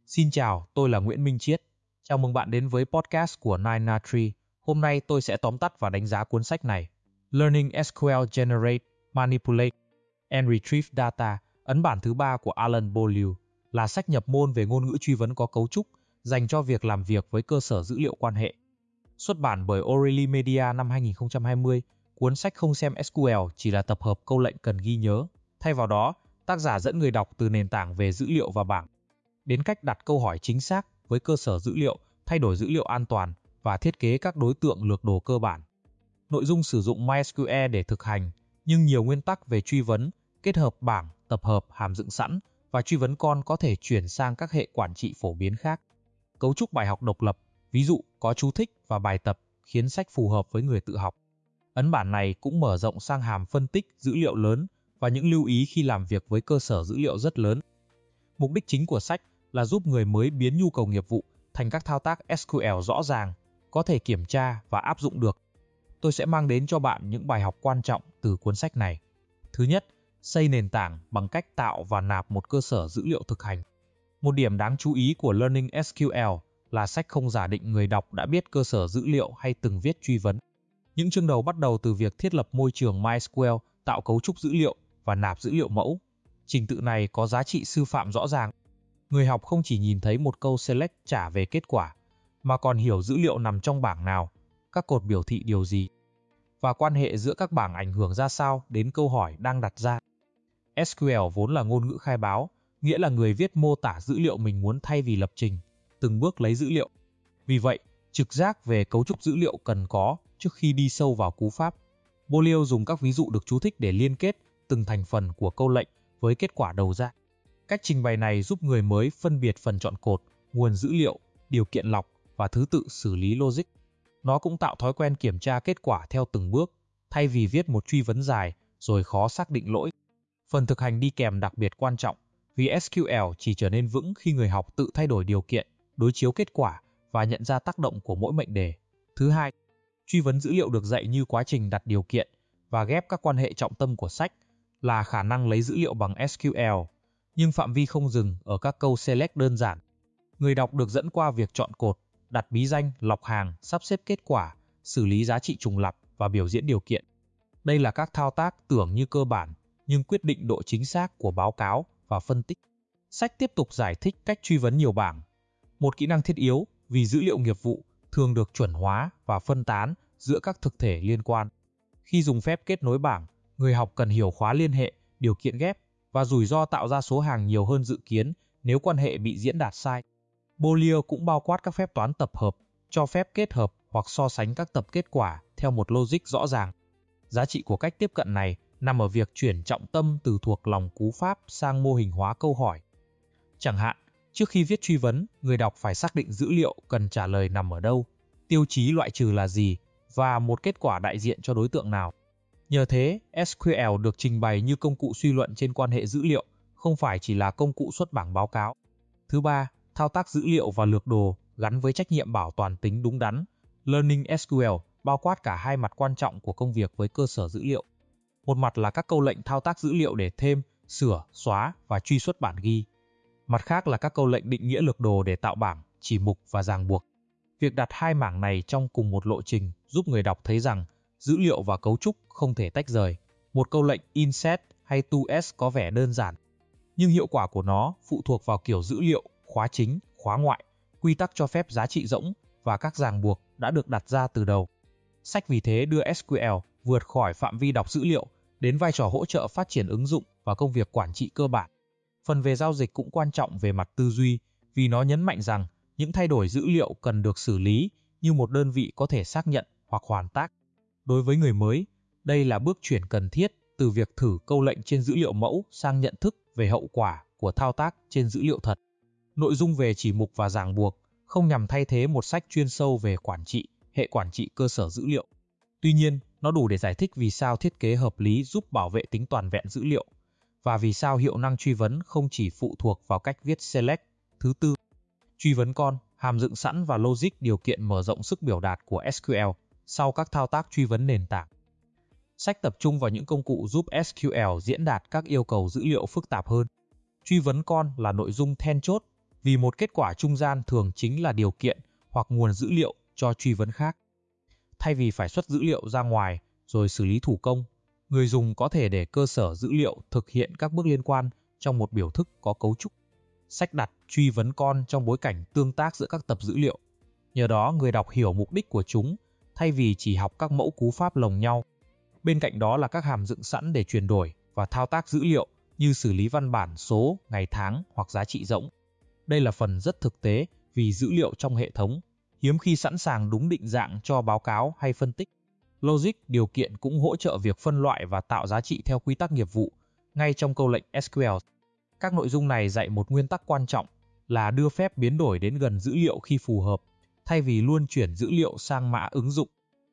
Xin chào, tôi là Nguyễn Minh Chiết. Chào mừng bạn đến với podcast của Nine Tree. Hôm nay tôi sẽ tóm tắt và đánh giá cuốn sách này. Learning SQL Generate, Manipulate and Retrieve Data, ấn bản thứ 3 của Alan Beaulieu, là sách nhập môn về ngôn ngữ truy vấn có cấu trúc, dành cho việc làm việc với cơ sở dữ liệu quan hệ. Xuất bản bởi O'Reilly Media năm 2020, cuốn sách không xem SQL chỉ là tập hợp câu lệnh cần ghi nhớ. Thay vào đó, tác giả dẫn người đọc từ nền tảng về dữ liệu và bảng đến cách đặt câu hỏi chính xác với cơ sở dữ liệu, thay đổi dữ liệu an toàn và thiết kế các đối tượng lược đồ cơ bản. Nội dung sử dụng MySQL để thực hành, nhưng nhiều nguyên tắc về truy vấn, kết hợp bảng, tập hợp, hàm dựng sẵn và truy vấn con có thể chuyển sang các hệ quản trị phổ biến khác. Cấu trúc bài học độc lập, ví dụ có chú thích và bài tập, khiến sách phù hợp với người tự học. Ấn bản này cũng mở rộng sang hàm phân tích dữ liệu lớn và những lưu ý khi làm việc với cơ sở dữ liệu rất lớn. Mục đích chính của sách là giúp người mới biến nhu cầu nghiệp vụ thành các thao tác SQL rõ ràng, có thể kiểm tra và áp dụng được. Tôi sẽ mang đến cho bạn những bài học quan trọng từ cuốn sách này. Thứ nhất, xây nền tảng bằng cách tạo và nạp một cơ sở dữ liệu thực hành. Một điểm đáng chú ý của Learning SQL là sách không giả định người đọc đã biết cơ sở dữ liệu hay từng viết truy vấn. Những chương đầu bắt đầu từ việc thiết lập môi trường MySQL, tạo cấu trúc dữ liệu và nạp dữ liệu mẫu. Trình tự này có giá trị sư phạm rõ ràng. Người học không chỉ nhìn thấy một câu select trả về kết quả, mà còn hiểu dữ liệu nằm trong bảng nào, các cột biểu thị điều gì, và quan hệ giữa các bảng ảnh hưởng ra sao đến câu hỏi đang đặt ra. SQL vốn là ngôn ngữ khai báo, nghĩa là người viết mô tả dữ liệu mình muốn thay vì lập trình, từng bước lấy dữ liệu. Vì vậy, trực giác về cấu trúc dữ liệu cần có trước khi đi sâu vào cú pháp. Beaulieu dùng các ví dụ được chú thích để liên kết từng thành phần của câu lệnh với kết quả đầu ra. Cách trình bày này giúp người mới phân biệt phần chọn cột, nguồn dữ liệu, điều kiện lọc và thứ tự xử lý logic. Nó cũng tạo thói quen kiểm tra kết quả theo từng bước, thay vì viết một truy vấn dài rồi khó xác định lỗi. Phần thực hành đi kèm đặc biệt quan trọng, vì SQL chỉ trở nên vững khi người học tự thay đổi điều kiện, đối chiếu kết quả và nhận ra tác động của mỗi mệnh đề. Thứ hai, truy vấn dữ liệu được dạy như quá trình đặt điều kiện và ghép các quan hệ trọng tâm của sách là khả năng lấy dữ liệu bằng SQL, nhưng phạm vi không dừng ở các câu select đơn giản. Người đọc được dẫn qua việc chọn cột, đặt bí danh, lọc hàng, sắp xếp kết quả, xử lý giá trị trùng lặp và biểu diễn điều kiện. Đây là các thao tác tưởng như cơ bản, nhưng quyết định độ chính xác của báo cáo và phân tích. Sách tiếp tục giải thích cách truy vấn nhiều bảng, một kỹ năng thiết yếu vì dữ liệu nghiệp vụ thường được chuẩn hóa và phân tán giữa các thực thể liên quan. Khi dùng phép kết nối bảng, người học cần hiểu khóa liên hệ, điều kiện ghép và rủi ro tạo ra số hàng nhiều hơn dự kiến nếu quan hệ bị diễn đạt sai. Beaulieu cũng bao quát các phép toán tập hợp, cho phép kết hợp hoặc so sánh các tập kết quả theo một logic rõ ràng. Giá trị của cách tiếp cận này nằm ở việc chuyển trọng tâm từ thuộc lòng cú pháp sang mô hình hóa câu hỏi. Chẳng hạn, trước khi viết truy vấn, người đọc phải xác định dữ liệu cần trả lời nằm ở đâu, tiêu chí loại trừ là gì và một kết quả đại diện cho đối tượng nào. Nhờ thế, SQL được trình bày như công cụ suy luận trên quan hệ dữ liệu, không phải chỉ là công cụ xuất bảng báo cáo. Thứ ba, thao tác dữ liệu và lược đồ gắn với trách nhiệm bảo toàn tính đúng đắn. Learning SQL bao quát cả hai mặt quan trọng của công việc với cơ sở dữ liệu. Một mặt là các câu lệnh thao tác dữ liệu để thêm, sửa, xóa và truy xuất bản ghi. Mặt khác là các câu lệnh định nghĩa lược đồ để tạo bảng, chỉ mục và ràng buộc. Việc đặt hai mảng này trong cùng một lộ trình giúp người đọc thấy rằng dữ liệu và cấu trúc không thể tách rời. Một câu lệnh insert hay toS có vẻ đơn giản, nhưng hiệu quả của nó phụ thuộc vào kiểu dữ liệu, khóa chính, khóa ngoại, quy tắc cho phép giá trị rỗng và các ràng buộc đã được đặt ra từ đầu. Sách vì thế đưa SQL vượt khỏi phạm vi đọc dữ liệu đến vai trò hỗ trợ phát triển ứng dụng và công việc quản trị cơ bản. Phần về giao dịch cũng quan trọng về mặt tư duy, vì nó nhấn mạnh rằng những thay đổi dữ liệu cần được xử lý như một đơn vị có thể xác nhận hoặc hoàn tác. Đối với người mới, đây là bước chuyển cần thiết từ việc thử câu lệnh trên dữ liệu mẫu sang nhận thức về hậu quả của thao tác trên dữ liệu thật. Nội dung về chỉ mục và ràng buộc không nhằm thay thế một sách chuyên sâu về quản trị, hệ quản trị cơ sở dữ liệu. Tuy nhiên, nó đủ để giải thích vì sao thiết kế hợp lý giúp bảo vệ tính toàn vẹn dữ liệu, và vì sao hiệu năng truy vấn không chỉ phụ thuộc vào cách viết select. Thứ tư, truy vấn con, hàm dựng sẵn và logic điều kiện mở rộng sức biểu đạt của SQL sau các thao tác truy vấn nền tảng. Sách tập trung vào những công cụ giúp SQL diễn đạt các yêu cầu dữ liệu phức tạp hơn. Truy vấn con là nội dung then chốt vì một kết quả trung gian thường chính là điều kiện hoặc nguồn dữ liệu cho truy vấn khác. Thay vì phải xuất dữ liệu ra ngoài rồi xử lý thủ công, người dùng có thể để cơ sở dữ liệu thực hiện các bước liên quan trong một biểu thức có cấu trúc. Sách đặt truy vấn con trong bối cảnh tương tác giữa các tập dữ liệu. Nhờ đó người đọc hiểu mục đích của chúng thay vì chỉ học các mẫu cú pháp lồng nhau. Bên cạnh đó là các hàm dựng sẵn để chuyển đổi và thao tác dữ liệu như xử lý văn bản số, ngày tháng hoặc giá trị rỗng. Đây là phần rất thực tế vì dữ liệu trong hệ thống hiếm khi sẵn sàng đúng định dạng cho báo cáo hay phân tích. Logic điều kiện cũng hỗ trợ việc phân loại và tạo giá trị theo quy tắc nghiệp vụ ngay trong câu lệnh SQL. Các nội dung này dạy một nguyên tắc quan trọng là đưa phép biến đổi đến gần dữ liệu khi phù hợp, thay vì luôn chuyển dữ liệu sang mã ứng dụng.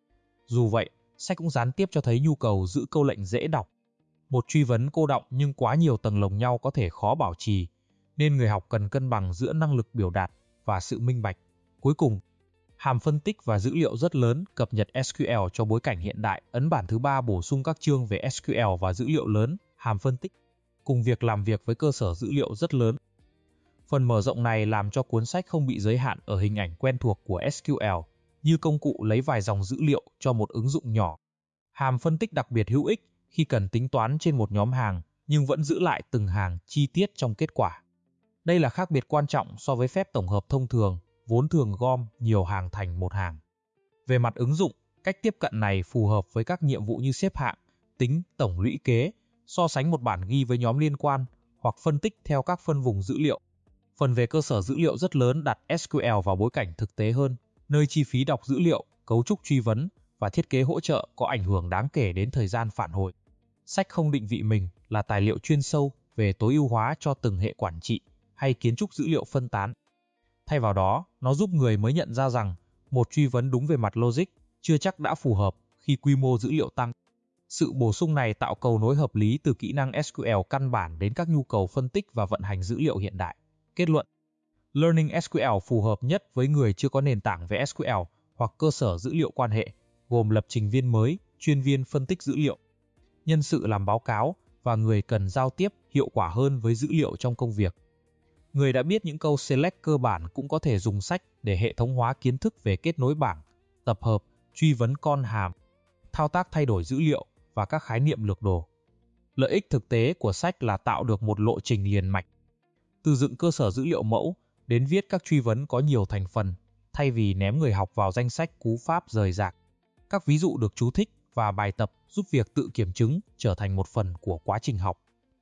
Dù vậy, sách cũng gián tiếp cho thấy nhu cầu giữ câu lệnh dễ đọc. Một truy vấn cô đọng nhưng quá nhiều tầng lồng nhau có thể khó bảo trì, nên người học cần cân bằng giữa năng lực biểu đạt và sự minh bạch. Cuối cùng, hàm phân tích và dữ liệu rất lớn cập nhật SQL cho bối cảnh hiện đại. Ấn bản thứ 3 bổ sung các chương về SQL và dữ liệu lớn, hàm phân tích, cùng việc làm việc với cơ sở dữ liệu rất lớn. Phần mở rộng này làm cho cuốn sách không bị giới hạn ở hình ảnh quen thuộc của SQL, như công cụ lấy vài dòng dữ liệu cho một ứng dụng nhỏ. Hàm phân tích đặc biệt hữu ích khi cần tính toán trên một nhóm hàng nhưng vẫn giữ lại từng hàng chi tiết trong kết quả. Đây là khác biệt quan trọng so với phép tổng hợp thông thường, vốn thường gom nhiều hàng thành một hàng. Về mặt ứng dụng, cách tiếp cận này phù hợp với các nhiệm vụ như xếp hạng, tính tổng lũy kế, so sánh một bản ghi với nhóm liên quan hoặc phân tích theo các phân vùng dữ liệu. Phần về cơ sở dữ liệu rất lớn đặt SQL vào bối cảnh thực tế hơn, nơi chi phí đọc dữ liệu, cấu trúc truy vấn và thiết kế hỗ trợ có ảnh hưởng đáng kể đến thời gian phản hồi. Sách không định vị mình là tài liệu chuyên sâu về tối ưu hóa cho từng hệ quản trị hay kiến trúc dữ liệu phân tán. Thay vào đó, nó giúp người mới nhận ra rằng một truy vấn đúng về mặt logic chưa chắc đã phù hợp khi quy mô dữ liệu tăng. Sự bổ sung này tạo cầu nối hợp lý từ kỹ năng SQL căn bản đến các nhu cầu phân tích và vận hành dữ liệu hiện đại. Kết luận: Learning SQL phù hợp nhất với người chưa có nền tảng về SQL hoặc cơ sở dữ liệu quan hệ, gồm lập trình viên mới, chuyên viên phân tích dữ liệu, nhân sự làm báo cáo và người cần giao tiếp hiệu quả hơn với dữ liệu trong công việc. Người đã biết những câu select cơ bản cũng có thể dùng sách để hệ thống hóa kiến thức về kết nối bảng, tập hợp, truy vấn con hàm, thao tác thay đổi dữ liệu và các khái niệm lược đồ. Lợi ích thực tế của sách là tạo được một lộ trình liền mạch. Từ dựng cơ sở dữ liệu mẫu đến viết các truy vấn có nhiều thành phần, thay vì ném người học vào danh sách cú pháp rời rạc. Các ví dụ được chú thích và bài tập giúp việc tự kiểm chứng trở thành một phần của quá trình học.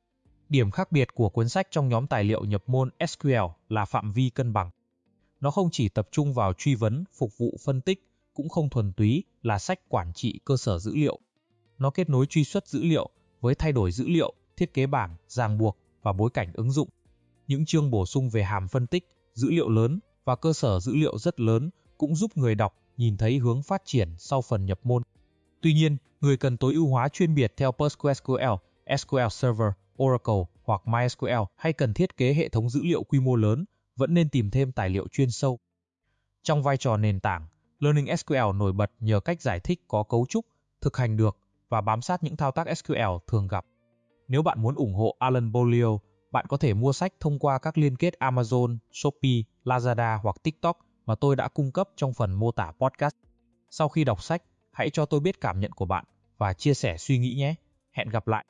Điểm khác biệt của cuốn sách trong nhóm tài liệu nhập môn SQL là phạm vi cân bằng. Nó không chỉ tập trung vào truy vấn, phục vụ phân tích, cũng không thuần túy là sách quản trị cơ sở dữ liệu. Nó kết nối truy xuất dữ liệu với thay đổi dữ liệu, thiết kế bảng, ràng buộc và bối cảnh ứng dụng. Những chương bổ sung về hàm phân tích, dữ liệu lớn và cơ sở dữ liệu rất lớn cũng giúp người đọc nhìn thấy hướng phát triển sau phần nhập môn. Tuy nhiên, người cần tối ưu hóa chuyên biệt theo PostgreSQL, SQL Server, Oracle hoặc MySQL hay cần thiết kế hệ thống dữ liệu quy mô lớn vẫn nên tìm thêm tài liệu chuyên sâu. Trong vai trò nền tảng, Learning SQL nổi bật nhờ cách giải thích có cấu trúc, thực hành được và bám sát những thao tác SQL thường gặp. Nếu bạn muốn ủng hộ Alan Beaulieu, bạn có thể mua sách thông qua các liên kết Amazon, Shopee, Lazada hoặc TikTok mà tôi đã cung cấp trong phần mô tả podcast. Sau khi đọc sách, hãy cho tôi biết cảm nhận của bạn và chia sẻ suy nghĩ nhé. Hẹn gặp lại!